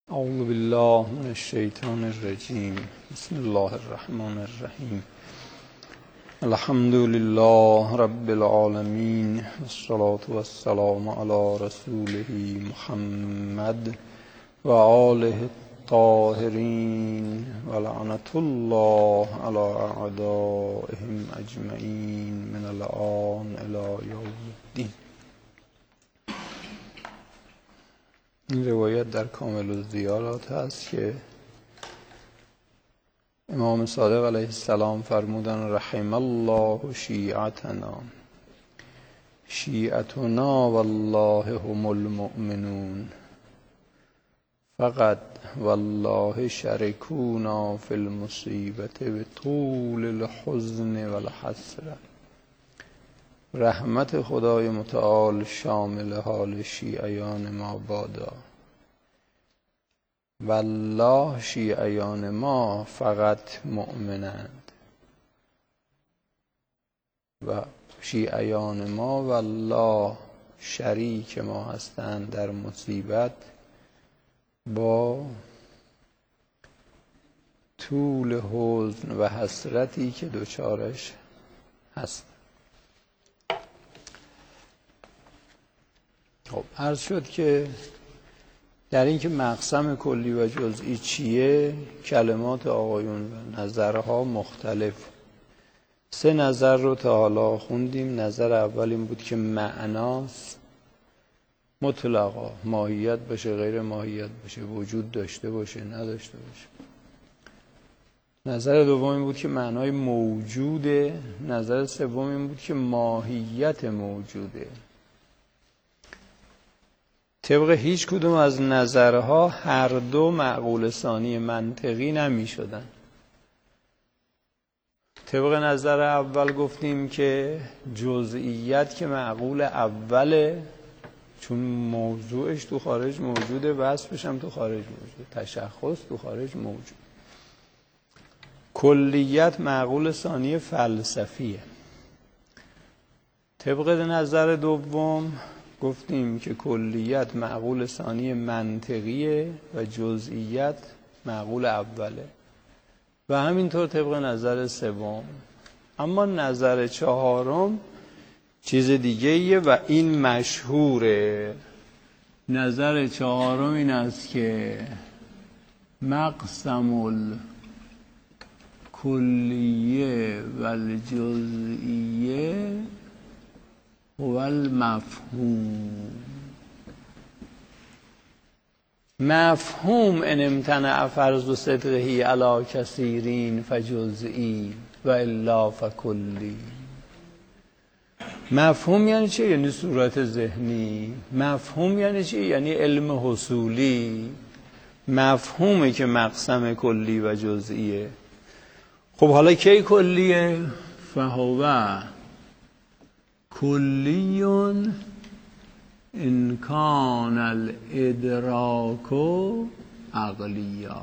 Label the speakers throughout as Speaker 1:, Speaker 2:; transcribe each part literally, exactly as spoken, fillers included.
Speaker 1: اعوذ بالله من الشیطان الرجیم. بسم الله الرحمن الرحیم. الحمد لله رب العالمین والصلاة والسلام علی رسوله محمد و آله الطاهرین و لعنة الله علی اعدائهم اجمعین من الآن الی یوم الدین. این روایت در کامل الزیارات هست که امام صادق علیه السلام فرمودن رحم الله شیعتنا شیعتنا والله هم المؤمنون فقط والله شرکونا فی المصیبت بطول الحزن والحسرة. رحمت خدای متعال شامل حال شیعیان ما بادا. والله شیعیان ما فقط مؤمنند و شیعیان ما والله شریک ما هستند در مصیبت با طول حزن و حسرتی که دوچارش هست. خب عرض شد که در این که مقسم کلی و جزئی چیه کلمات آقایون و نظرها مختلف. سه نظر رو تا حالا خوندیم. نظر اول این بود که معناست مطلقا، ماهیت باشه غیر ماهیت باشه، وجود داشته باشه نداشته باشه. نظر دوم این بود که معنای موجوده. نظر سوم این بود که ماهیت موجوده. طبق هیچ کدوم از نظرها هر دو معقول ثانی منطقی نمی شدن. طبق نظر اول گفتیم که جزئیت که معقول اوله، چون موضوعش تو خارج موجوده، وصفش هم تو خارج موجوده، تشخص تو خارج موجود. کلیت معقول ثانی فلسفیه. طبق نظر دوم گفتیم که کلیت معقول ثانی منطقیه و جزئیت معقول اوله و همینطور طبق نظر سوم. اما نظر چهارم چیز دیگه ایه و این مشهوره. نظر چهارم این است که مقسم الکلیه و الجزئیه هو المفهوم. مفهوم ان امتنع فرض صدقه علی کثیرین فجزئی و الا فکلی. مفهوم یعنی چی؟ یعنی صورت ذهنی. مفهوم یعنی چی؟ یعنی علم حصولی. مفهومه که مقسم کلی و جزئیه. خب حالا کی کلیه؟ فهو کلیون ان کان الادراک عقلیا.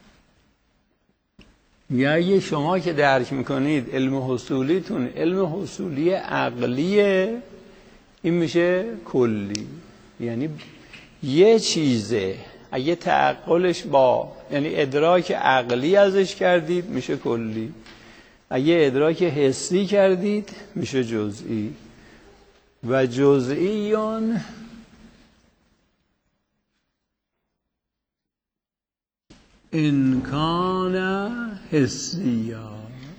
Speaker 1: یعنی شما که درک میکنید علم حصولیتون علم حصولی عقلیه، این میشه کلی. یعنی یه چیزه اگه تعقلش با یعنی ادراک عقلی ازش کردید میشه کلی، اگه ادراک حسی کردید میشه جزئی. و جزئیون ان کان حسیا.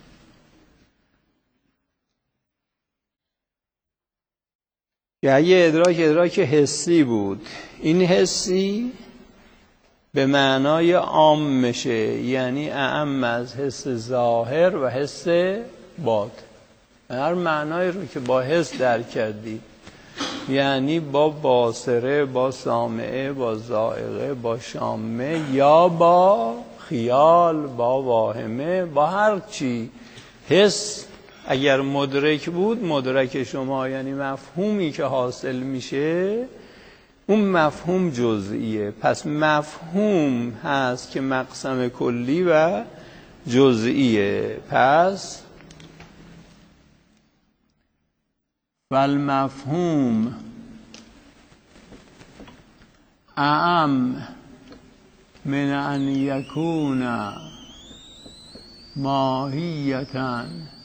Speaker 1: اگه ادراک ادراک حسی بود، این حسی به معنای عام میشه، یعنی اعم از حس ظاهر و حس باطن. هر معنایی رو که با حس درک کردی، یعنی با باصره، با سامعه، با ذائقه، با شامه یا با خیال، با واهمه، با هر چی حس اگر مدرک بود، مدرک شما یعنی مفهومی که حاصل میشه اون مفهوم جزئیه. پس مفهوم هست که مقسم کلی و جزئیه. پس فالمفهوم اعم من ان یکون ماهیتا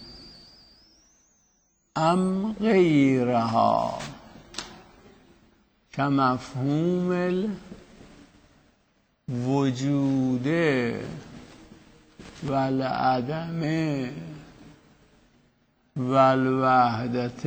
Speaker 1: ام غیرها کمفهوم الوجود والعدم والوحدت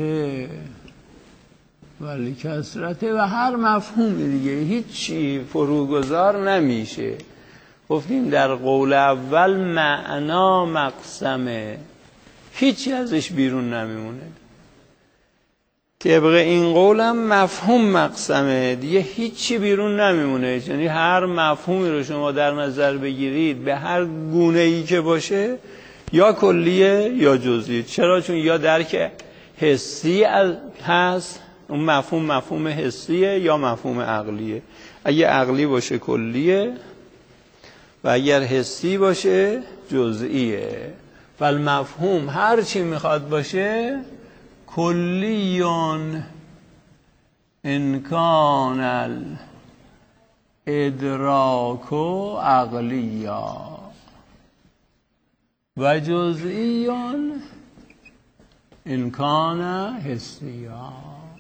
Speaker 1: والکثرت و هر مفهومی دیگه. هیچی فروگذار نمیشه. گفتیم در قول اول معنا مقسمه، هیچی ازش بیرون نمیمونه. طبق این قولم مفهوم مقسمه، دیگه هیچی بیرون نمیمونه. یعنی هر مفهومی رو شما در نظر بگیرید به هر گونه ای که باشه، یا کلیه یا جزئی. چرا؟ چون یا درک حسی هست، اون مفهوم مفهوم حسیه، یا مفهوم عقلیه. اگه عقلی باشه کلیه و اگر حسی باشه جزئیه. والمفهوم هر چی میخواد باشه کلیون انکان الادراک عقلیا و جزئیون انکان حسیا.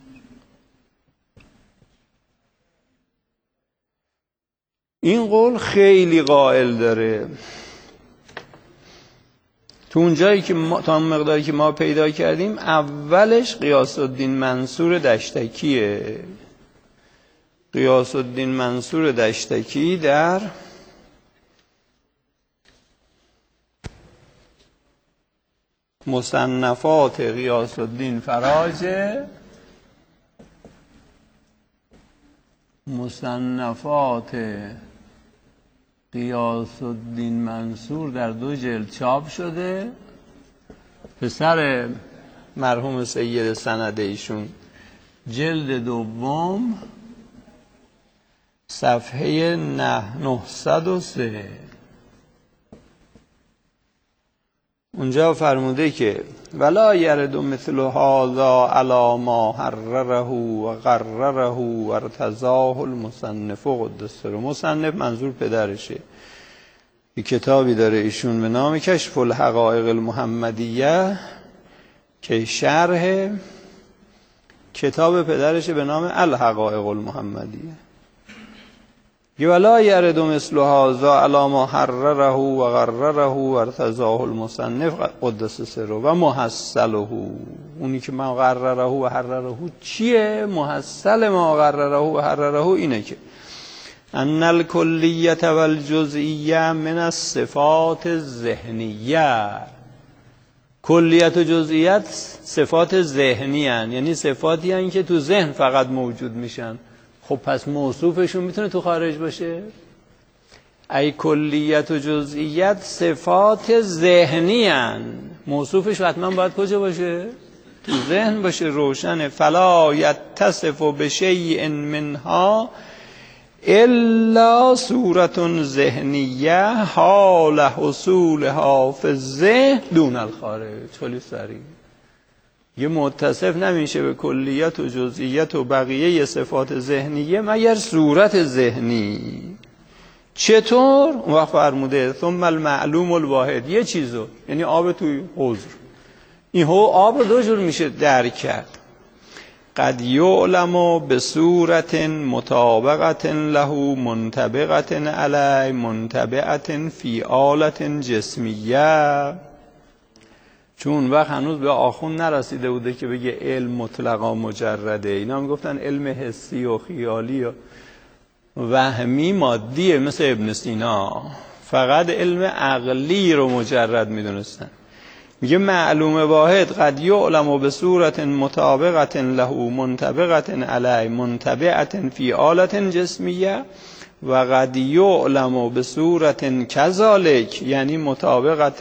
Speaker 1: این قول خیلی قائل داره. تو اون جایی که ما، تا مقداری که ما پیدا کردیم، اولش غیاث الدین منصور دشتکیه. غیاث الدین منصور دشتکی در مصنفات غیاث الدین فراجه، مصنفات غیاث الدین منصور در دو جلد چاپ شده. پسر مرحوم سید سند ایشون جلد دوم صفحه نهصد و سه اونجا فرموده که ولا یرد مثل هذا علی ما حرره و قرره و ارتضاه المصنف قدس سره. مصنف منظور پدرشه. یک کتابی داره ایشون به نام کشف الحقائق المحمدیه که شرح کتاب پدرشه به نام الحقائق المحمدیه. ولا یرد مثل هذا علی ما حرره و قرره و ارتضاه المصنف قدس سره و محصله. اونی که ما قرره و حرره چیه؟ محصل ما قرره و حرره اینه که ان الکلیه والجزئیه من الصفات الذهنیه. کلیت و جزئیت صفات ذهنی هن، یعنی صفاتی هن که تو ذهن فقط موجود میشن. خب پس موصوفشون میتونه تو خارج باشه؟ ای کلیت و جزئیت صفات ذهنی هن، موصوفش حتما باید کجا باشه؟ تو ذهن باشه، روشنه. فلا یتصف بشیء منها الا صورت ذهنیه حال حصولها فی الذهن دون الخارج. خیلی سریع. یه متصف نمیشه به کلیت و جزئیت و بقیه صفات ذهنیه مگر صورت ذهنی. چطور؟ اون وقت فرموده ثم المعلوم الواحد. یه چیزو، یعنی آب توی حوض، این هو آب رو دو جور میشه درک کرد. قد یعلم به صورت مطابقت له منطبقت علی منطبقت فی آلت جسمیه. چون وقت هنوز به آخوند نرسیده بوده که بگه علم مطلقا مجرده. اینا میگفتن علم حسی و خیالی و وهمی مادیه مثل ابن سینا، فقط علم عقلی رو مجرد میدونستن. میگه معلوم واحد قد یعلم به صورت مطابقت له منطبقت علی منطبقت فی آلت جسمیه و قد یعلم به صورت کذالک، یعنی مطابقت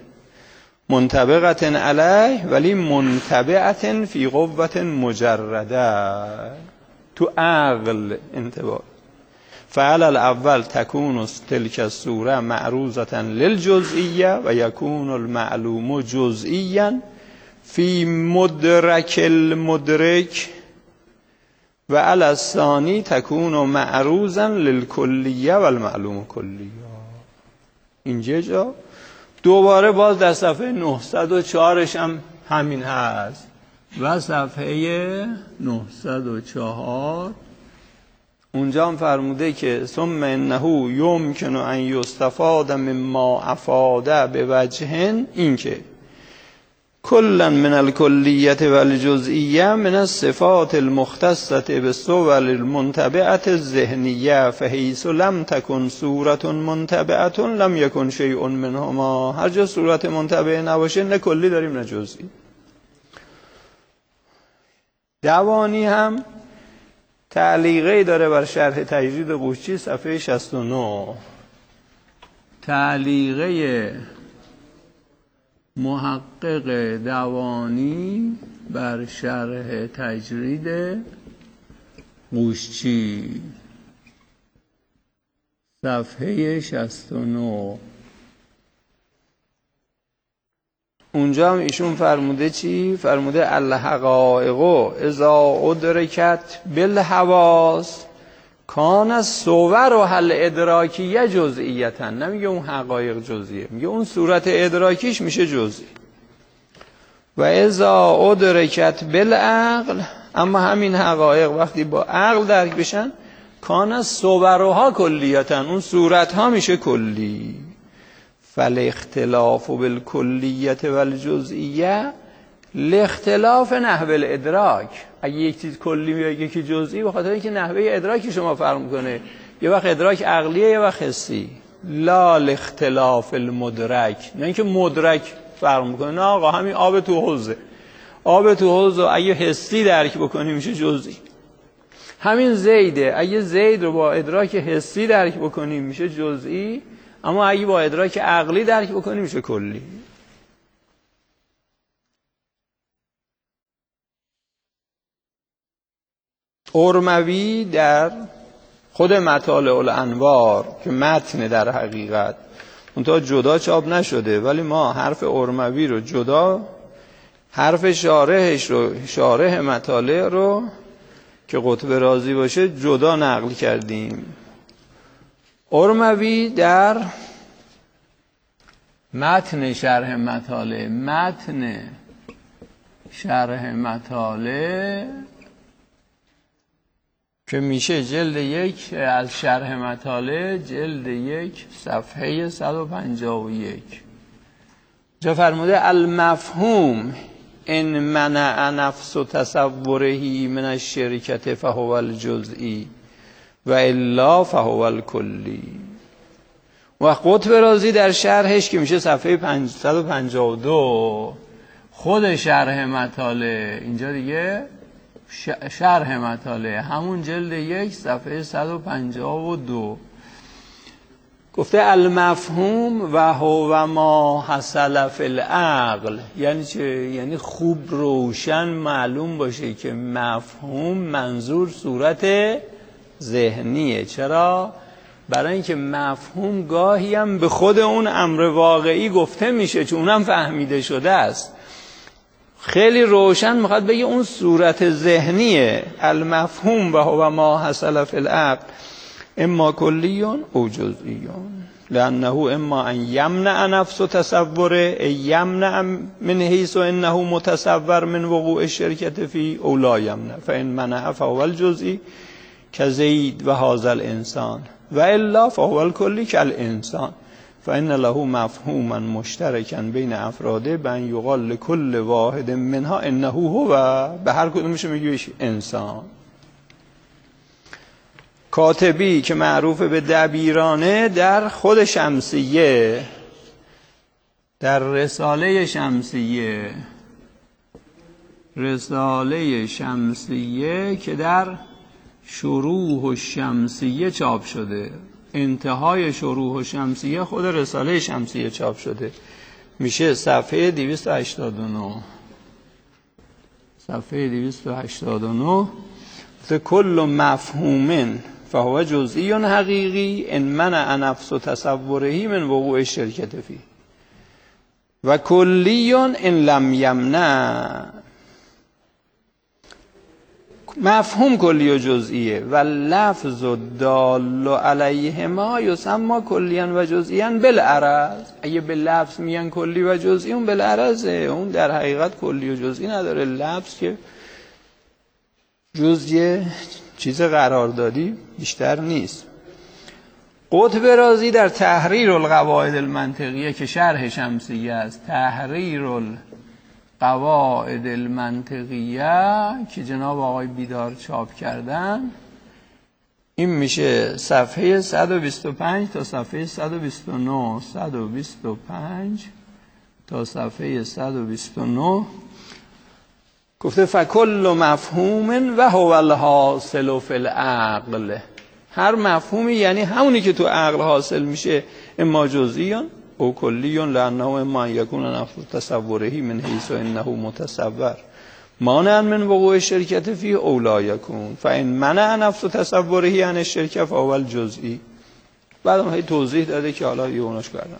Speaker 1: منطبقت علیه ولی منطبقت فی قوت مجرده، تو عقل انطباق. فعل الاول تکون تلک الصوره معروضه للجزئیه و یکون المعلوم جزئیا فی مدرک المدرک و علی الثانی تکون معروضا للکلیه و المعلوم کلیه. اینجا جا دوباره باز در صفحه نهصد و چهار هم همین هست و صفحه نهصد و چهار اونجا هم فرموده که ثم انه یمکن ان یستفاد مما افاده بوجه، این که کلا من الکلیه و الجزئیه من الصفات المختصه بالصور المنتبعه الذهنیه فحیث لم تکن صورت منتبعه لم یکن شیء منهما. هر جا صورت منتبعه نباشه نه کلی داریم نه جزئی. دوانی هم تعلیقی داره بر شرح تجرید قوشچی صفحه شصت و نه. تعلیقی محقق دوانی بر شرح تجرید قوشچی صفحه شصت و نه. اونجا هم ایشون فرموده چی؟ فرموده الحقائق اذا ادرکت بالحواس کان الصور و حل ادراکیه جزئیتا. نمیگه اون حقایق جزئیه، میگه اون صورت ادراکیش میشه جزئی. و اذا ادرکت بالعقل، اما همین حقایق وقتی با عقل درک بشن کان الصورها کلیتا، اون صورت ها میشه کلی. فالاختلاف بالکلیه و الجزئیه لاختلاف نحو الادراک. اگه یک چیز کلی یا یکی جزئی به خاطر اینکه نحوه ادراکی شما فرق میکنه، یه وقت ادراک عقلیه یه وقت حسی. لا لاختلاف المدرک، نه اینکه مدرک فرق میکنه، نه آقا همین آب تو حوضه، آب تو حوض رو اگه حسی درک بکنی میشه جزئی. همین زیده، اگه زید رو با ادراک حسی درک بکنیم میشه جزئی، اما اگه با ادراک عقلی درک بکنیم میشه کلی. ارموی در خود مطالع الانوار که متن در حقیقت اونتا جدا چاپ نشده، ولی ما حرف ارموی رو جدا، حرف شارحش رو، شارح مطالع رو که قطب رازی باشه جدا نقل کردیم. ارموی در متن شرح مطالع، متن شرح مطالع که میشه جلد یک از شرح مطالع، جلد یک صفحه صد و پنجاه و یک، جا فرموده المفهوم ان منع نفس تصوره من الشرکت فهو الجزئی و الا فهو الکلی. و قطب رازی در شرحش که میشه صفحه پانصد و پنجاه و دو، خود شرح مطالع، اینجا دیگه شرح مطالع همون جلد یک صفحه صد و پنجاه و دو گفته المفهوم و هو ما حصل فی العقل. یعنی چه؟ یعنی خوب روشن معلوم باشه که مفهوم منظور صورت ذهنیه. چرا؟ برای اینکه مفهوم گاهی هم به خود اون امر واقعی گفته میشه، چون اونم فهمیده شده است. خیلی روشن میخواد بگه اون صورت ذهنیه. المفهوم و هو ما حصل فی العقل اما کلیون او جزئیون لانه اما ان یمنع نفس تصوره ای یمنع من حیث انه متصور من وقوع الشرکت فی او لا یمنع فان منع فهو الجزئی کزید و هذا الانسان و الا فهو الکلی کالانسان فان له مفهوما مشترکا بین افراده بان یقال لكل واحد منها انه هو، به هر کدومش میگه انسان. کاتبی که معروف به دبیرانه در خود شمسیه، در رساله شمسیه، رساله شمسیه که در شروح الشمسیه چاپ شده، انتهای شروح الشمسیه خود رساله شمسیه چاپ شده، میشه صفحه دویست و هشتاد و نه، صفحه دویست و هشتاد و نه کل مفهوم فهو جزئی حقیقی ان منع نفس تصوره من وقوع الشرکت فی و کلی ان لم یمنع. مفهوم کلی و جزئیه و لفظ و دال علیهما یسمى کلیا و جزئیا بالعرض. اگه به لفظ میگن کلی و جزئی اون بالعرضه، اون در حقیقت کلی و جزئی نداره. لفظ که جز یه چیز قراردادی بیشتر نیست. قطب رازی در تحریر القواعد المنطقیه که شرح شمسیه است، تحریر القواعد المنطقیه که جناب آقای بیدار چاپ کردن، این میشه صفحه صد و بیست و پنج تا صفحه صد و بیست و نه، صد و بیست و پنج تا صفحه صد و بیست و نه. گفته فکل مفهوم و هو الحاصل فی العقل. هر مفهومی یعنی همونی که تو عقل حاصل میشه، اما جزئیان او کلیون لانه اما یکون نفس تصوره من حیث انه متصور مانع من وقوع الشرکت فی او لا یکون فان منع نفس تصوره عن الشرکت فهو الجزئی. بعدم هی توضیح داده که حالا یه اوناش کردن.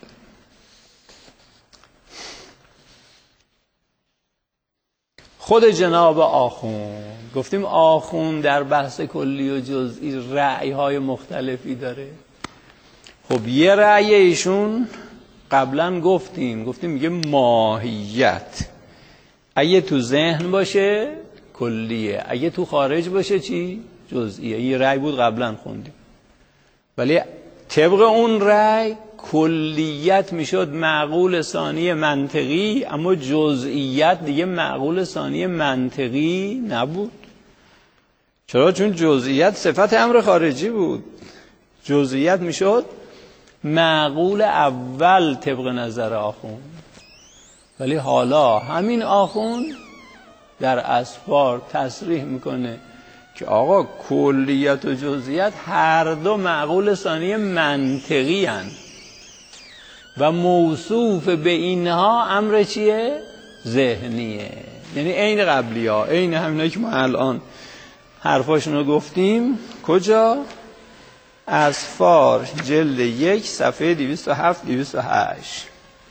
Speaker 1: خود جناب آخوند، گفتیم آخوند در بحث کلی و جزئی رأی های مختلفی داره. خب یه رأی ایشون قبلا گفتیم گفتیم میگه ماهیت اگه تو ذهن باشه کلیه، اگه تو خارج باشه چی؟ جزئیه. یه رأی بود قبلا خوندیم، ولی طبق اون رأی کلیت میشد معقول ثانی منطقی، اما جزئیت دیگه معقول ثانی منطقی نبود. چرا؟ چون جزئیت صفت امر خارجی بود، جزئیت میشد معقول اول طبق نظر آخوند. ولی حالا همین آخوند در اسفار تصریح میکنه که آقا کلیت و جزئیت هر دو معقول ثانی منطقی هن و موصوف به اینها امر چیه؟ ذهنیه. یعنی عین قبلی ها، عین همینایی که ما الان حرفاشون رو گفتیم. کجا؟ اسفار جلد یک صفحه دویست و هفت دویست و هشت.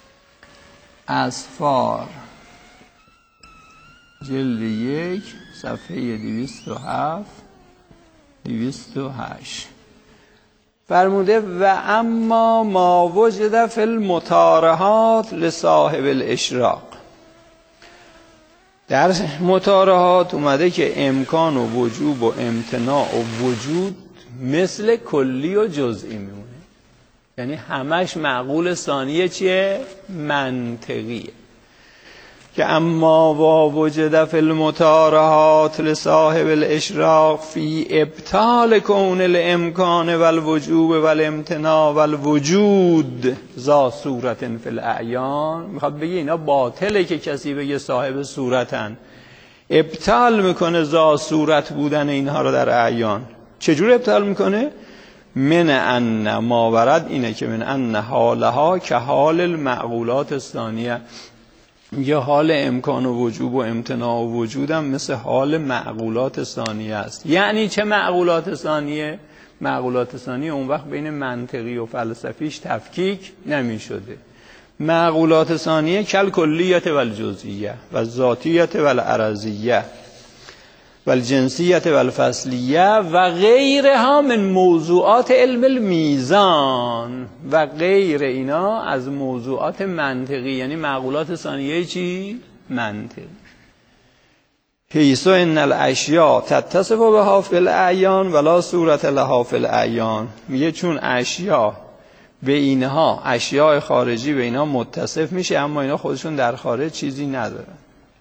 Speaker 1: اسفار جلد یک صفحه دویست و هفت دویست و هشت فرموده و اما ما وجد فی المطارحات لصاحب الاشراق. در مطارحات اومده که امکان و وجوب و امتناع و وجود مثل کلی و جزئی میمونه، یعنی همش معقول ثانیه چیه؟ منطقیه. که اما با وجد فی المطارحات لصاحب الاشراق فی ابطال کون الامکان والوجوب والامتناع والوجود ذا صورت فی الاعیان. میخواد بگه اینا باطله که کسی بگه صاحب صورتن، ابطال میکنه ذا صورت بودن اینها رو در اعیان. چجور ابطال میکنه؟ من ان ما ورد اینه که من ان حالها که حال المعقولات الثانیه، یه حال امکان و وجوب و امتناع و وجودم مثل حال معقولات ثانیه است. یعنی چه معقولات ثانیه؟ معقولات ثانیه اون وقت بین منطقی و فلسفیش تفکیک نمی شده. معقولات ثانیه کل کلیت و الجزئیه و ذاتیت و العرضیه و الجنسیت و الفصلیه و غیرها من موضوعات علم المیزان و غیر اینا از موضوعات منطقی، یعنی معقولات ثانیه چی؟ منطقی. حیث ان الاشیاء تتصف بها فی الاعیان ولا صورت لها فی الاعیان. میگه چون اشیاء به اینها، اشیاء خارجی به اینها متصف میشه، اما اینا خودشون در خارج چیزی ندارن.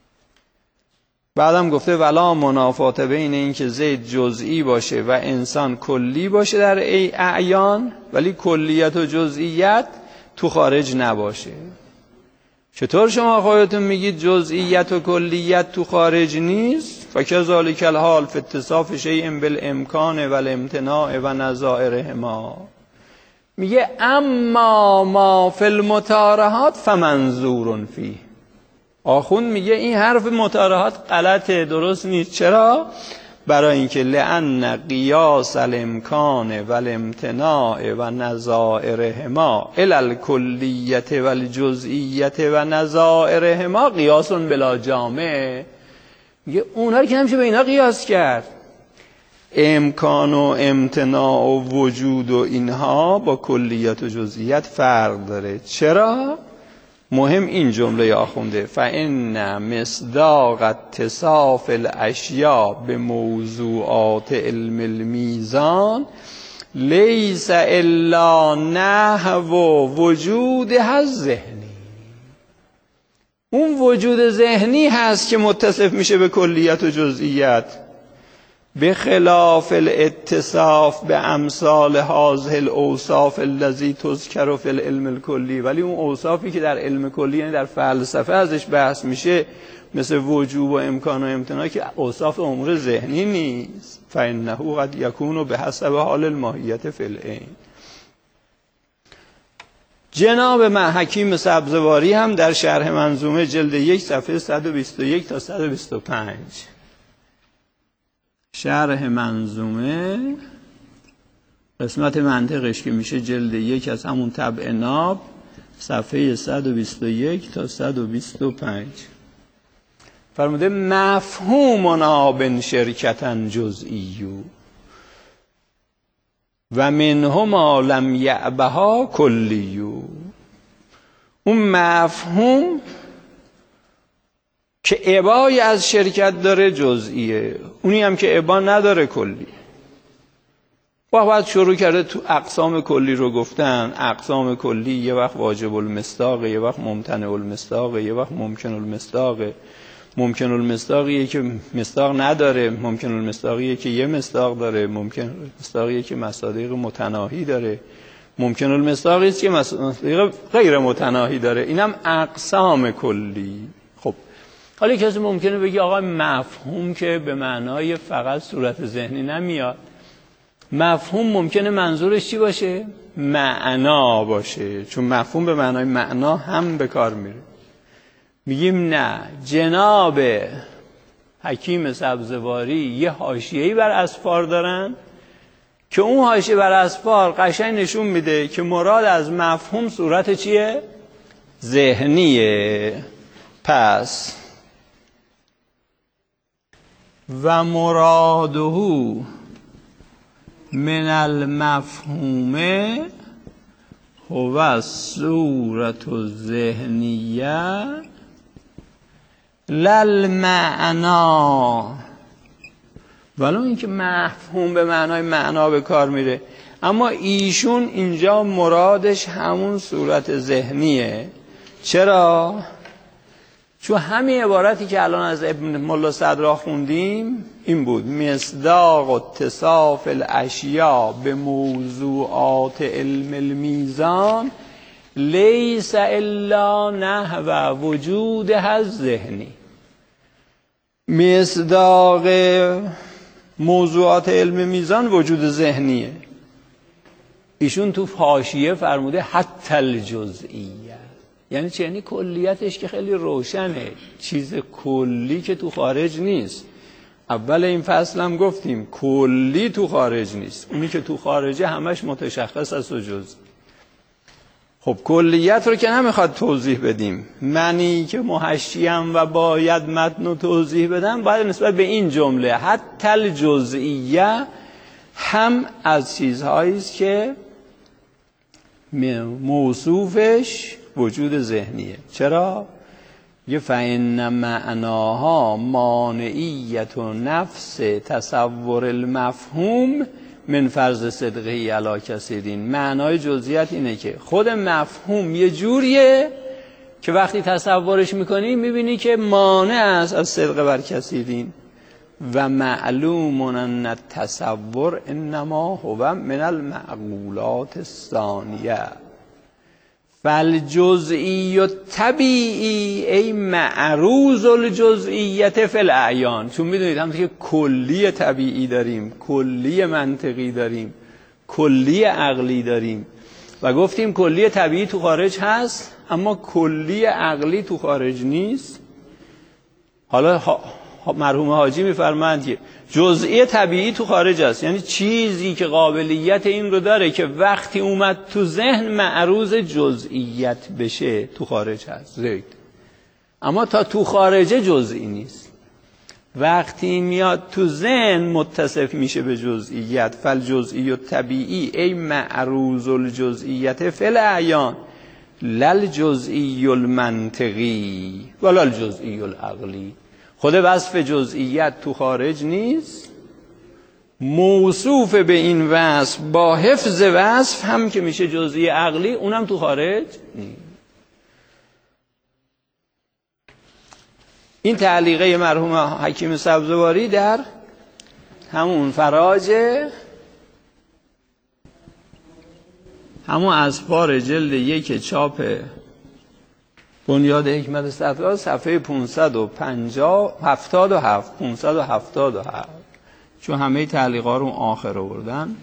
Speaker 1: بعدم گفته ولا منافات بین این که زید جزئی باشه و انسان کلی باشه در ای اعیان، ولی کلیت و جزئیت تو خارج نباشه. چطور شما خودتون میگید جزئیت و کلیت تو خارج نیست؟ فکذالک الحال فی اتصاف شیء بالامکان والامتناع و نظائرهما. میگه اما ما فی المطارحات فمنظور فیه. آخوند میگه این حرف مطارحات غلطه، درست نیست. چرا؟ برای اینکه لأن قیاس الامکان و الامتناع و نظائرهما الی الکلیت و الجزئیت و نظائرهما قیاس بلا جامع. میگه اونها رو که نمیشه به اینا قیاس کرد. امکان و امتناع و وجود و اینها با کلیت و جزئیات فرق داره. چرا؟ مهم این جمله آخونده فإن مصداق اتصاف الاشیاء به موضوعات علم المیزان لیس الا نحو وجودها ذهنی. اون وجود ذهنی هست که متصف میشه به کلیت و جزئیات، به خلاف الاتصاف به امثال هذه الاوصاف الذی تذکر فی العلم الکلی. ولی اون اوصافی که در علم کلی یعنی در فلسفه ازش بحث میشه مثل وجوب و امکان و امتناع که اوصاف امور ذهنی نیست. فانه قد یکون بحسب حال الماهیت فی العین. جناب حکیم سبزواری هم در شرح منظومه جلد یک صفحه صد و بیست و یک تا صد و بیست و پنج، شرح منظومه قسمت منطقش که میشه جلد یک از همون طبع ناب صفحه صد و بیست و یک تا صد و بیست و پنج فرموده مفهومنا بن شرکتن جزئیو و منهما لم یعبها کلیو. اون مفهوم که عبای از شرکت داره جزئیه، اونی هم که عبا نداره کلی. وقت شروع کرده تو اقسام کلی رو گفتن. اقسام کلی یه وقت واجب المصداق، یه وقت ممتنع المصداق، یه وقت ممکن المصداق. ممکن المصداقیه که مصداق نداره، ممکن المصداقیه که یه مصداق داره، ممکن المصداقیه که مصادیق متناهی داره، ممکن المصداقیه که مصادیق غیر متناهی داره. اینم اقسام کلی. خب حالا کسی ممکنه بگی آقا مفهوم که به معنای فقط صورت ذهنی نمیاد، مفهوم ممکنه منظورش چی باشه؟ معنا باشه، چون مفهوم به معنای معنا هم به کار میره. میگیم نه، جناب حکیم سبزواری یه حاشیه‌ای بر اسفار دارن که اون حاشیه بر اسفار قشنگ نشون میده که مراد از مفهوم صورت چیه؟ ذهنیه. پس و مراده من المفهوم هو الصورت الذهنیه للمعنا. ولو اینکه مفهوم به معنای معنا به کار میره، اما ایشون اینجا مرادش همون صورت ذهنیه. چرا؟ چون همین عبارتی که الان از ابن ملا صدرا خوندیم این بود مصداق اتصاف الاشیاء به موضوعات علم المیزان لیس الا نحو وجودها الذهنی. مصداق موضوعات علم میزان وجود ذهنیه. ایشون تو حاشیه فرموده حتی الجزئیه. یعنی چه؟ یعنی کلیتش که خیلی روشنه، چیز کلی که تو خارج نیست. اول این فصل هم گفتیم کلی تو خارج نیست، اونی که تو خارجه همش متشخص است و جزئی. خب کلیت رو که نمیخواد توضیح بدیم، منی که محشیم و باید متن رو توضیح بدم باید نسبت به این جمله حتی الجزئیه هم از چیزهایی است که موصوفش وجود ذهنیه. چرا؟ یه فإن معناها مانعیت و نفس تصور المفهوم من فرض صدقه علی کثیرین. معنای جزئیات اینه که خود مفهوم یه جوریه که وقتی تصورش میکنی میبینی که مانع است از صدقه بر کثیرین. و معلوم ان التصور انما هو من المعقولات الثانیه فالجزئی الطبیعی ای معروض الجزئیت فی الاعیان. چون میدونید همونطور که کلی طبیعی داریم، کلی منطقی داریم، کلی عقلی داریم و گفتیم کلی طبیعی تو خارج هست اما کلی عقلی تو خارج نیست. حالا مرحوم حاجی میفرمایند که جزئی طبیعی تو خارج است، یعنی چیزی که قابلیت این رو داره که وقتی اومد تو ذهن معروض جزئیت بشه تو خارج هست زید. اما تا تو خارجه جزئی نیست. وقتی میاد تو ذهن متصف میشه به جزئیت. فالجزئی و طبیعی ای معروض الجزئیت فل اعیان لل جزئی المنطقی ولا الجزئی العقلی. خود وصف جزئیت تو خارج نیست، موصوف به این وصف با حفظ وصف هم که میشه جزئی عقلی، اونم تو خارج نیست. این تعلیقه مرحوم حکیم سبزواری در همون فراج همون اسفار جلد یک چاپ بنیاد حکمت ستار صفحه پانصد و پنجاه هفتاد و هفت پانصد و هفتاد و هفت، چون همه تعلیقا رو آخر آوردن.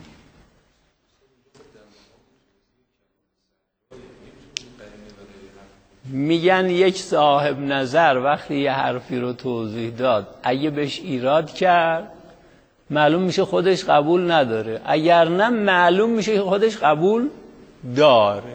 Speaker 1: میگن یک صاحب نظر وقتی یه حرفی رو توضیح داد، اگه بهش ایراد کرد معلوم میشه خودش قبول نداره، اگر نه معلوم میشه که خودش قبول داره.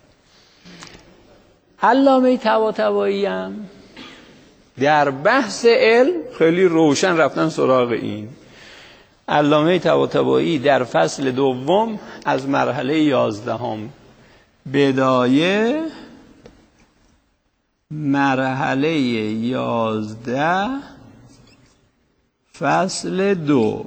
Speaker 1: علامه طباطبایی هم در بحث علم خیلی روشن رفتن سراغ این. علامه طباطبایی در فصل دوم از مرحله یازدهم بدایه مرحله یازده فصل دو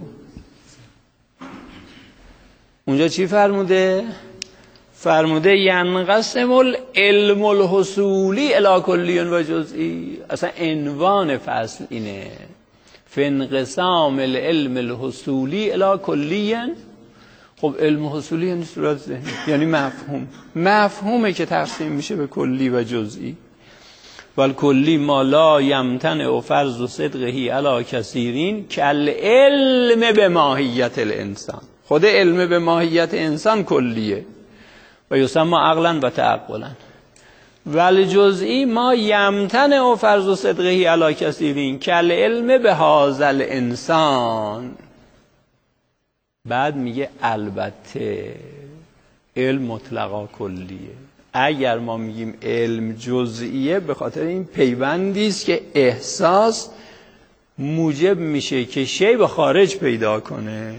Speaker 1: اونجا چی فرموده؟ فرموده ینقسم العلم الحصولی الی کلی و جزئی. اصلا عنوان فصل اینه، فانقسام العلم الحصولی الی کلی. خب علم حصولی یعنی صورت ذهنی، یعنی مفهوم. مفهومه که تقسیم میشه به کلی و جزئی. والکلی ما لا یمتنع فرض و صدقه علی کثیرین کالعلم به ماهیت الانسان. خود علم به ماهیت انسان کلیه و یسمى عقلا و تعقلا. والجزئی ما یمتنع فرض و صدقه علی کثیرین کالعلم به هذا الانسان. بعد میگه البته علم مطلقا کلیه. اگر ما میگیم علم جزئیه به خاطر این پیوندی است که احساس موجب میشه که شی به خارج پیدا کنه.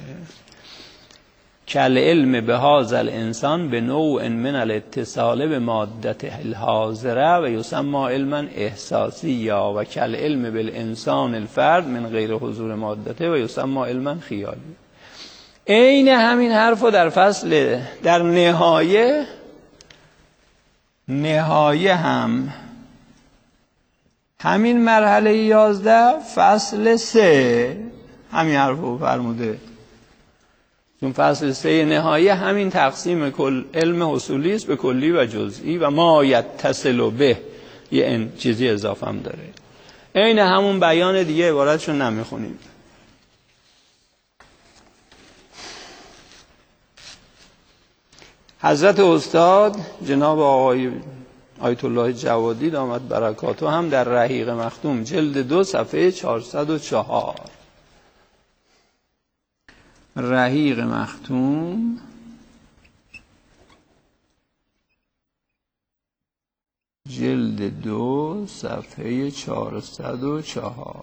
Speaker 1: کل علم به هذا الانسان به نوع من الاتصال به مادت الحاضره و یسمى علما احساسی یا و کل علم بالانسان الفرد من غیر حضور مادته و یسمى علما خیالی. عین همین حرفو در فصل در نهایه نهایه هم همین مرحله یازده فصل سه همین حرفو فرموده. چون فصل سه نهایه همین تقسیم کل علم حصولی است به کلی و جزئی و ما یتصل به یه این چیزی اضافه هم داره. عین همون بیان دیگه عبارتشون نمیخونیم. حضرت استاد جناب آقای آیت الله جوادی دامت برکاته هم در رحیق مختوم جلد دو صفحه چهارصد و چهار رحیق مختوم جلد دو صفحه چهارصد و چهار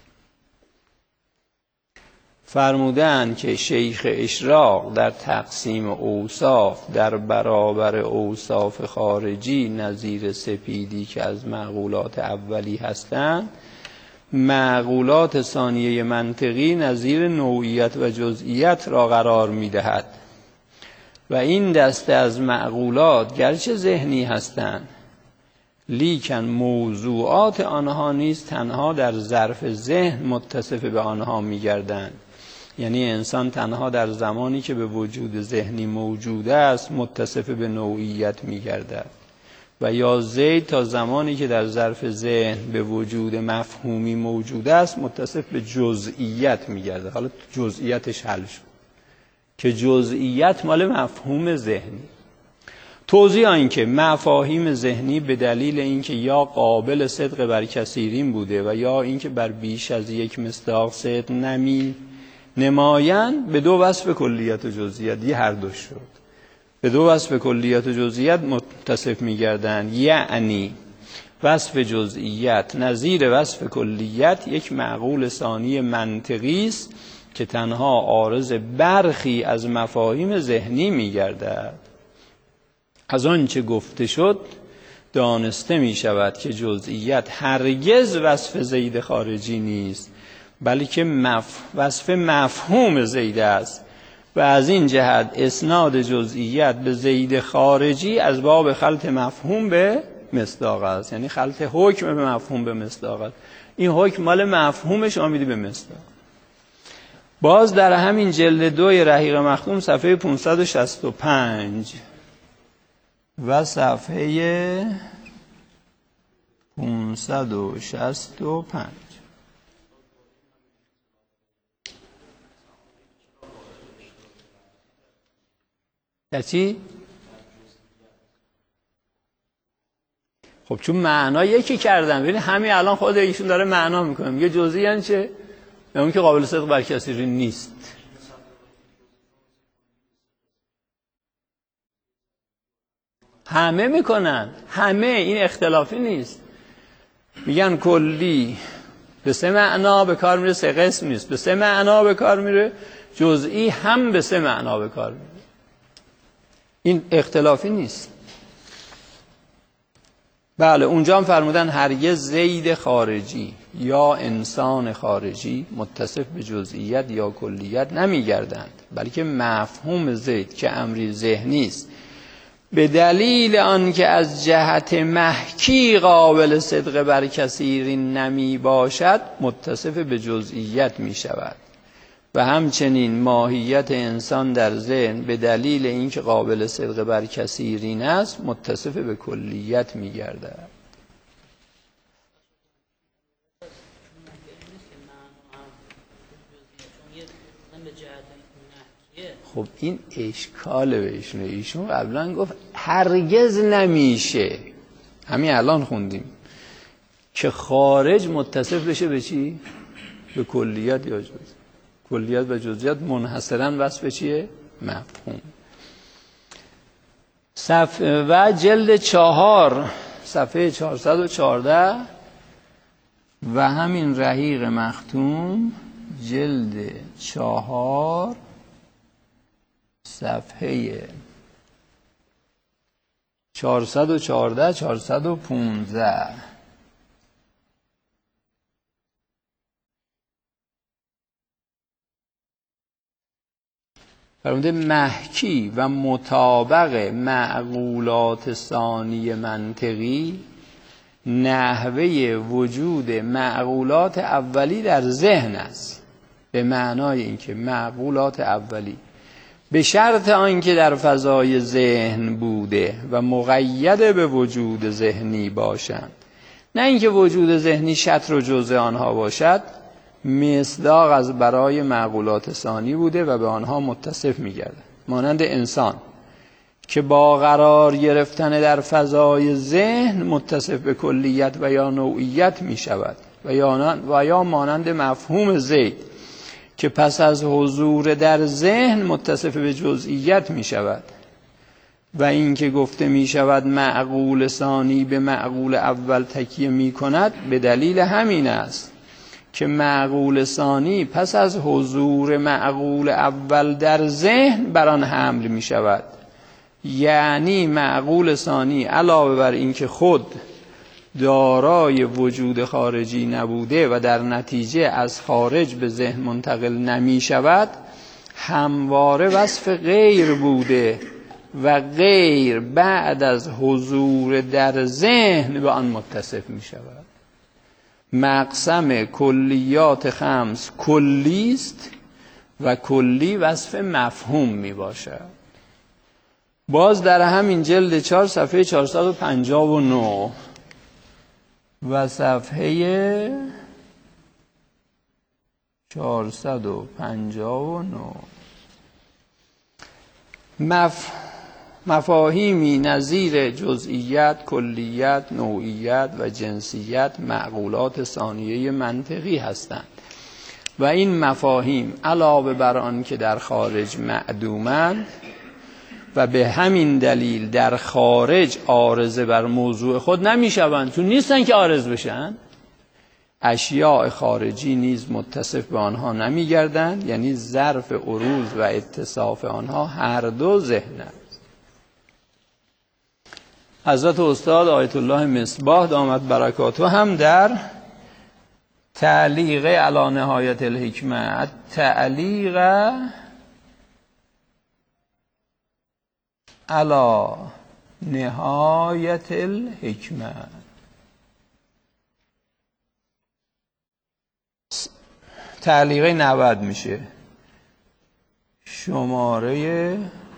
Speaker 1: فرمودن که شیخ اشراق در تقسیم اوصاف در برابر اوصاف خارجی نظیر سپیدی که از معقولات اولی هستند، معقولات ثانیه منطقی نظیر نوعیت و جزئیت را قرار می‌دهد و این دسته از معقولات گرچه ذهنی هستند لیکن موضوعات آنها نیز تنها در ظرف ذهن متصف به آنها می‌گردند. یعنی انسان تنها در زمانی که به وجود ذهنی موجود است متصف به نوعیت می‌گردد و یا زید تا زمانی که در ظرف ذهن به وجود مفهومی موجود است متصف به جزئیت می‌گردد. حالا جزئیتش حل شد که جزئیت مال مفهوم ذهنی. توضیح این که مفاهیم ذهنی به دلیل اینکه یا قابل صدق بر کثیرین بوده و یا اینکه بر بیش از یک مصداق صدق نمی نمایند به دو وصف کلیت و جزئیت یه هر دو شد. به دو وصف کلیت و جزئیت متصف می‌گردند. یعنی وصف جزئیت نظیر وصف کلیت یک معقول ثانی منطقی است که تنها عارض برخی از مفاهیم ذهنی می‌گردد. از آنچه گفته شد دانسته می شود که جزئیت هرگز وصف زید خارجی نیست، بلکه مف... وصف مفهوم زید است و از این جهت اسناد جزئیت به زید خارجی از باب خلط مفهوم به مصداق است، یعنی خلط حکم به مفهوم به مصداق است. این حکم مال مفهوم شما میدی به مصداق. باز در همین جلد دوی رحیق مختوم صفحه پانصد و شصت و پنج و صفحه پانصد و شصت و پنج در چی؟ خب چون معنا یکی کردن، ببین همین الان خود ایشون داره معنا میکنه، میگه جزئی یعنی چه؟ یعنی اون که قابل صدق بر کثیرین نیست. همه میکنن، همه، این اختلافی نیست. میگن کلی به سه معنا به کار میره، سه قسم نیست، به سه معنا به کار میره، جزئی هم به سه معنا به کار میره. این اختلافی نیست. بله اونجا هم فرمودن هرگز زید خارجی یا انسان خارجی متصف به جزئیت یا کلیت نمیگردند، بلکه مفهوم زید که امری ذهنی است به دلیل آنکه از جهت محکی قابل صدق بر کثیری نمی باشد متصف به جزئیت می شود و همچنین ماهیت انسان در ذهن به دلیل اینکه قابل صدق بر کثیرین است متصف به کلیت می گردد. خب این اشکال بهشونه. ایشون قبلا گفت هرگز نمیشه، همین الان خوندیم، که خارج متصف بشه به چی؟ به کلیت یا جزئیات. کلیت و جزئیات منحصرا وصف چیه؟ مفهوم. صفحه و جلد چهار صفحه چهارصد و چهارده و همین رحیق مختوم جلد چهار صفحه چهارصد و چهارده چهارصد و پانزده فرموده محکی و مطابق معقولات ثانی منطقی نحوه وجود معقولات اولی در ذهن است، به معنای اینکه معقولات اولی به شرط آنکه در فضای ذهن بوده و مقید به وجود ذهنی باشند، نه اینکه وجود ذهنی شطر و جزء آنها باشد، مصداق از برای معقولات ثانی بوده و به آنها متصف می‌گردد. مانند انسان که با قرار گرفتن در فضای ذهن متصف به کلیت و یا نوعیت می‌شود و یا و یا مانند مفهوم زید که پس از حضور در ذهن متصف به جزئیت می شود و این که گفته می شود معقول ثانی به معقول اول تکیه می کند به دلیل همین است که معقول ثانی پس از حضور معقول اول در ذهن بر آن حمل می شود. یعنی معقول ثانی علاوه بر این که خود دارای وجود خارجی نبوده و در نتیجه از خارج به ذهن منتقل نمی شود، همواره وصف غیر بوده و غیر بعد از حضور در ذهن به آن متصف می شود. مقسم کلیات خمس کلی است و کلی وصف مفهوم می باشد. باز در همین جلد چهار صفحه چهارصد و پنجاه و نه و صفحه چهارصد و پنجاه و نه مف... مفاهیمی نظیر جزئیت، کلیت، نوعیت و جنسیت معقولات ثانیه منطقی هستند و این مفاهیم علاوه بر آن که در خارج معدومند و به همین دلیل در خارج عارضه بر موضوع خود نمیشوند، چون نیستن که عارض بشن. اشیاء خارجی نیز متصف به آنها نمیگردند، یعنی ظرف عروض و اتصاف آنها هر دو ذهن است. حضرت استاد آیت الله مصباح دامت برکاته هم در تعلیق علی نهایت الحکمت، تعلیق علی نهایت الحکمت، تعلیقه نود میشه، شماره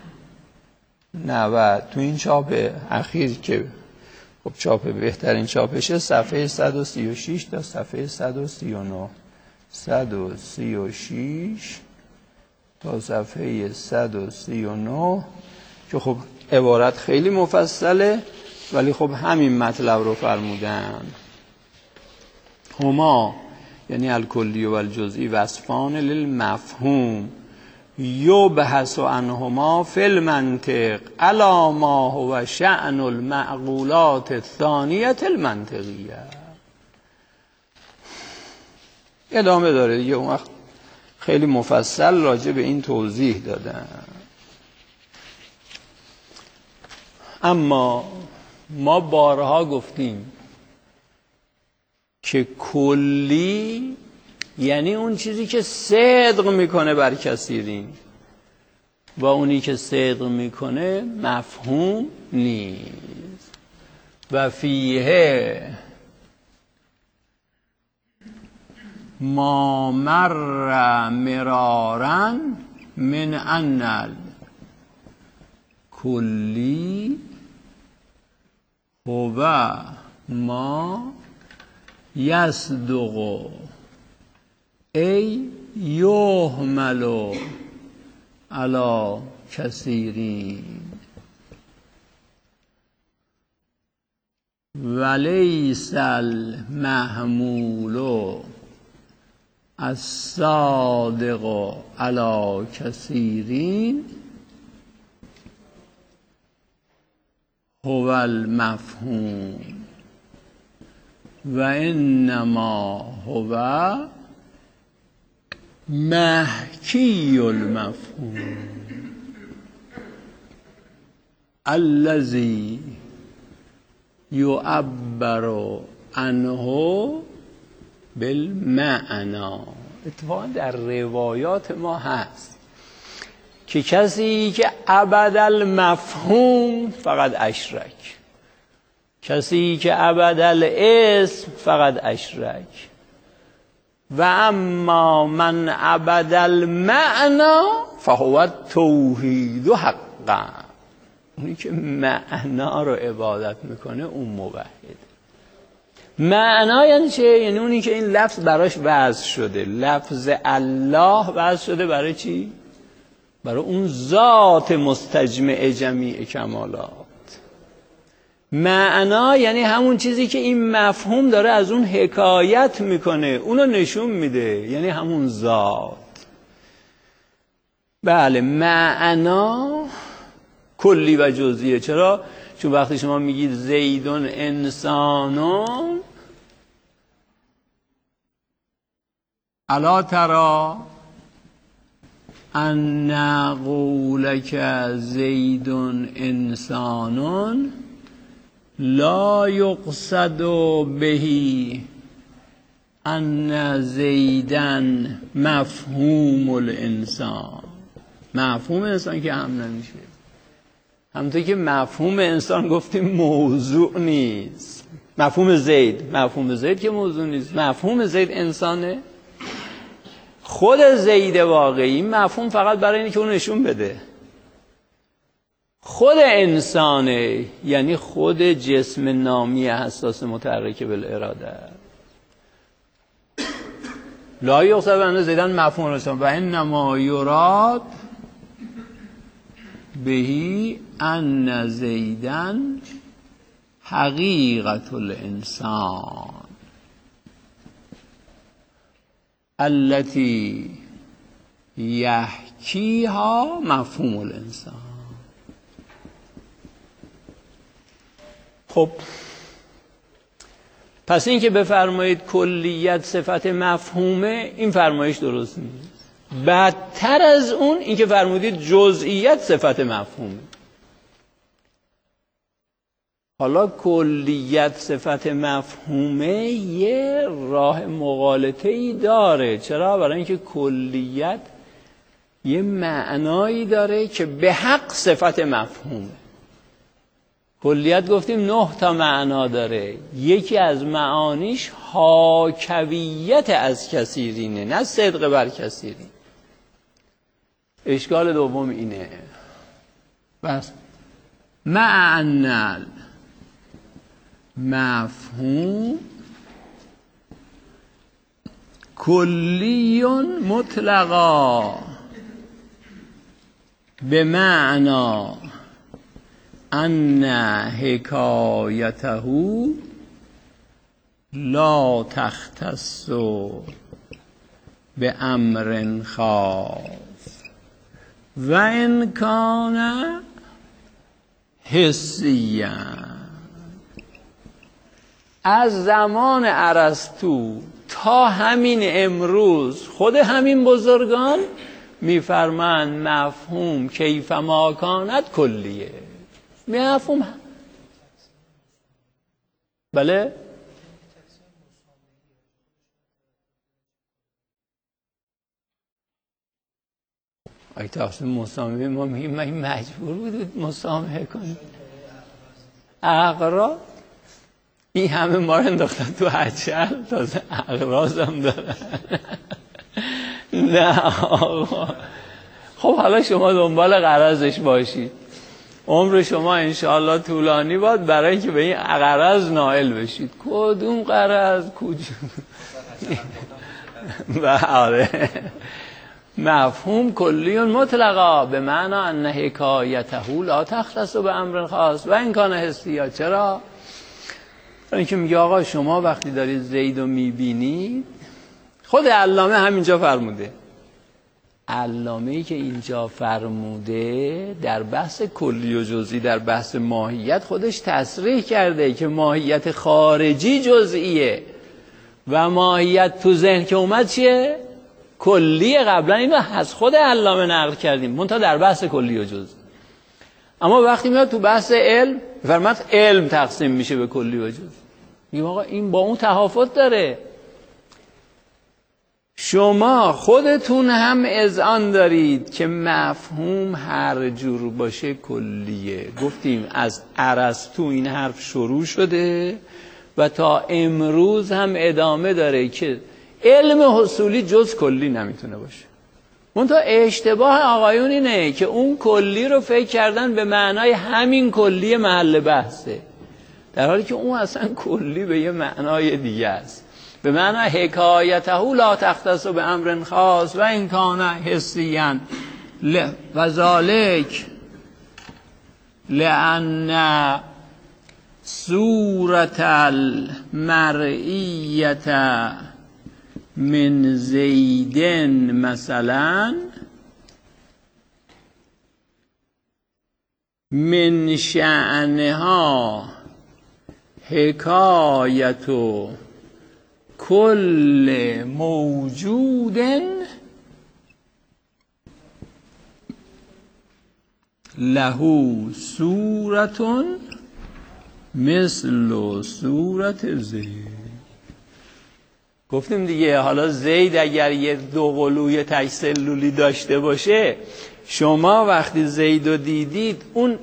Speaker 1: نود تو این چاپ اخیر که خب چاپ بهترین چاپشه، صفحه صد و سی و شش تا صفحه صد و سی و نه، صد و سی و شش تا صفحه صد و سی و نه، که خب عبارت خیلی مفصله ولی خب همین مطلب رو فرمودن. هما یعنی الکلی و الجزئی وصفان للمفهوم یبحث عنهما فی المنطق علی ما هو شأن المعقولات الثانیة المنطقیه. ادامه داره دیگه، اون وقت خیلی مفصل راجع به این توضیح دادن. اما ما بارها گفتیم که کلی یعنی اون چیزی که صدق میکنه بر کثیرین و اونی که صدق میکنه مفهوم نیست. و فیه ما مر مرارا من ان کلی هو ما یصدق ای یحمل علی کثیرین ولیس المحمول الصادق علی کثیرین هو المفهوم و انما هو محکی المفهوم الذی یعبر عنه بالمعنى. اتفاقا در روایات ما هست که کسی که عبد المفهوم فقط اشرک، کسی که عبد الاسم فقط اشرک، و اما من عبد المعنى فهو توحید حقا. اونی که معنا رو عبادت میکنه اون موحد. معنا یعنی چه؟ یعنی اونی که این لفظ براش وضع شده، لفظ الله وضع شده برای چی؟ برای اون ذات مستجمع جمیع کمالات. معنا یعنی همون چیزی که این مفهوم داره از اون حکایت میکنه، اونو نشون میده، یعنی همون ذات. بله، معنا کلی و جزئیه. چرا؟ چون وقتی شما میگید زیدون انسانون، الا ترى ان قولک زیدون انسانون لا یقصد به ان زیدن مفهوم الانسان. مفهوم انسان که هم نمیشه، همونطور که مفهوم انسان گفتیم موضوع نیست. مفهوم زید، مفهوم زید که موضوع نیست. مفهوم زید انسانه. خود زید واقعی مفهوم فقط برای اینه که اون نشون بده. خود انسانه، یعنی خود جسم نامی حساس متحرک بالاراده. لا یقصد به زیدن مفهوم انسان و انما یراد بهی ان زیدن حقیقت الانسان التي یحکیها مفهوم الانسان. خب پس این که بفرمایید کلیت صفت مفهومه، این فرمایش درست نیست. بدتر از اون این که فرمودید جزئیت صفت مفهومه. حالا کلیت صفت مفهومه یه راه مغالطه ای داره. چرا؟ برای اینکه کلیت یه معنایی داره که به حق صفت مفهومه. کلیت گفتیم نه تا معنا داره. یکی از معانیش حاکویت از کثیرینه، نه صدق بر کثیرین. اشکال دوم اینه. بس معنی مفهوم کلی مطلقا به معنا ان حکایته لا تختص به امر خاص و ان کان حسیا. از زمان ارسطو تا همین امروز خود همین بزرگان میفرمند مفهوم کیف ما کانت کلیه. مفهوم بله اگه تقسیم مسامحه ما میگیم مجبور بودید مسامحه کنید. اغراض این همه ما رو انداختن تو هچل، تازه اغراض هم دارن. نه آقا، خب حالا شما دنبال غرضش باشید. عمر شما انشاءالله طولانی باد برای اینکه به این غرض نائل بشید. کدوم غرض کجا؟ بله. مفهوم کلی مطلقا به معنا ان حکایته لا تختص به امر خاص و این کان حسیا. چرا؟ اینکه میگه آقا شما وقتی دارید زید رو میبینید، خود علامه همینجا فرموده، علامه‌ای که اینجا فرموده در بحث کلی و جزئی، در بحث ماهیت خودش تصریح کرده که ماهیت خارجی جزئیه و ماهیت تو ذهن که اومد چیه؟ کلی. قبلا اینو از خود علامه نقل کردیم، منتها در بحث کلی و جزئی. اما وقتی میاد تو بحث علم فرمت علم تقسیم میشه به کلی و جزئی. میگم آقا این با اون تفاوت داره. شما خودتون هم اذعان دارید که مفهوم هر جور باشه کلیه. گفتیم از ارسطو این حرف شروع شده و تا امروز هم ادامه داره که علم حصولی جز کلی نمیتونه باشه. منتها اشتباه آقایون اینه که اون کلی رو فکر کردن به معنای همین کلی محل بحثه، در حالی که اون اصلا کلی به یه معنای دیگه است. به معنی حکایته لا تختص به امر خاص و این کان حسیا و ذالک لأن صورت المرئیت من زیدن مثلا من شأنها حکایت کل موجود له صورت مثل صورت زید. گفتیم دیگه حالا زید اگر یه دوقلوی تک سلولی داشته باشه، شما وقتی زید رو دیدید اون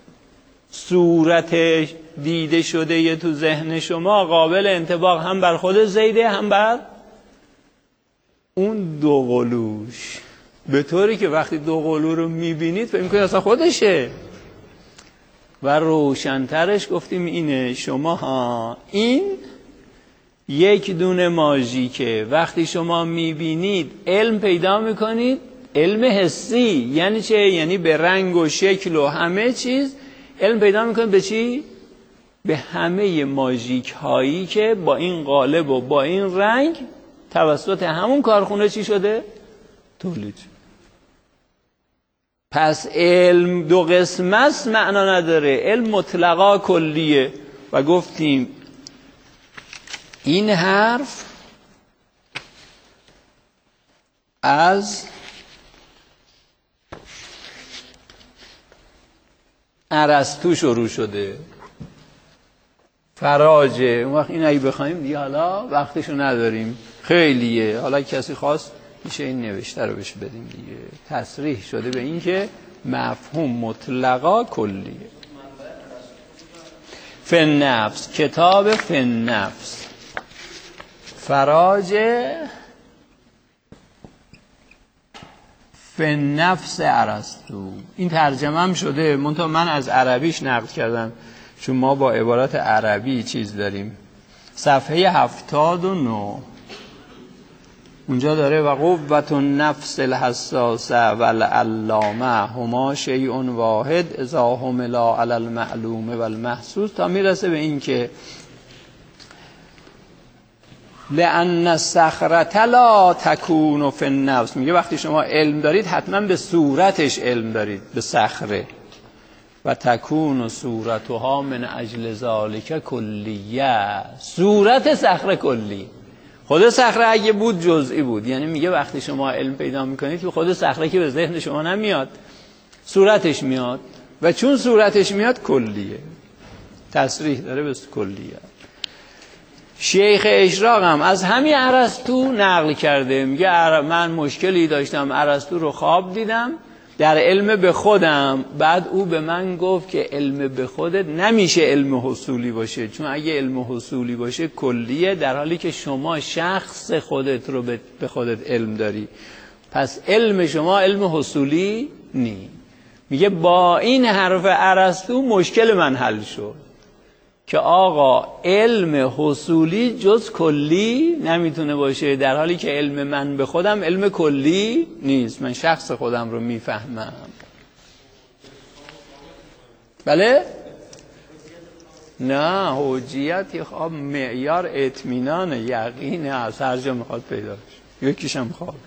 Speaker 1: صورتش دیده شده یه تو ذهن شما قابل انطباق هم بر خود زیده هم بر اون دوقلوش، به طوری که وقتی دوقلو رو میبینید فکر میکنید اصلا خودشه. و روشنترش گفتیم اینه، شما ها این یک دونه ماژیکه وقتی شما میبینید علم پیدا میکنید، علم حسی. یعنی چه؟ یعنی به رنگ و شکل و همه چیز علم پیدا میکنید. به چی؟ به همه ماژیک هایی که با این قالب و با این رنگ توسط همون کارخونه چی شده؟ تولید. پس علم دو قسم است، معنا نداره. علم مطلقا کلیه. و گفتیم این حرف از ارسطو شروع شده. فراجه. اون وقت این اگه بخوایم دیگه حالا وقتشو نداریم، خیلیه، حالا کسی خواست میشه این نوشته رو بهش بدیم دیگه. تصریح شده به این که مفهوم مطلقا کلیه. فن نفس، کتاب فن نفس، فراجه فن نفس ارسطو. این ترجمه هم شده، منتها من از عربیش نقل کردم چون ما با عبارات عربی چیز داریم. صفحه هفتاد و نو اونجا داره و قوت النفس الحساسه والعلامه هما شیء واحد اذا حملا علی المعلوم والمحسوس، تا میرسه به این که لأن الصخرة لا تكون في النفس. میگه وقتی شما علم دارید حتما به صورتش علم دارید، به صخره. و تکون صورتها من اجل ذالک کلیه، صورت صخره کلی. خود صخره اگه بود جزئی بود، یعنی میگه وقتی شما علم پیدا میکنید که خود صخره که به ذهن شما نمیاد، صورتش میاد و چون صورتش میاد کلیه، تصریح داره به کلیه. شیخ اشراق هم از همین ارسطو نقل کرده، میگه من مشکلی داشتم، ارسطو رو خواب دیدم در علم به خودم، بعد او به من گفت که علم به خودت نمیشه علم حصولی باشه، چون اگه علم حصولی باشه کلیه، در حالی که شما شخص خودت رو به خودت علم داری، پس علم شما علم حصولی نی. میگه با این حرف ارسطو مشکل من حل شد که آقا علم حصولی جز کلی نمیتونه باشه، در حالی که علم من به خودم علم کلی نیست، من شخص خودم رو میفهمم. بله؟ نه، حجیت یه خواب معیار اطمینان یقینه، از هر جا میخواد پیدا بشه، یکیشم خواب.